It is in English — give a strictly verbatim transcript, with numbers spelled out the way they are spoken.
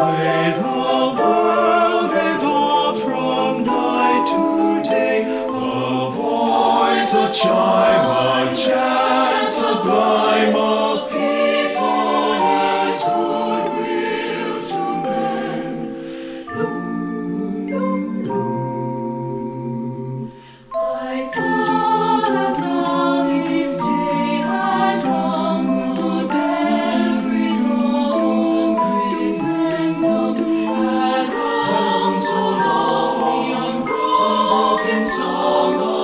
May the world revolve from day to day, a voice, a chime, a chant sublime of peace on earth's goodwill to men. Loom, loom, loom. I thought as of this day had come, the belfries all resounded, had rung so long the unbroken song of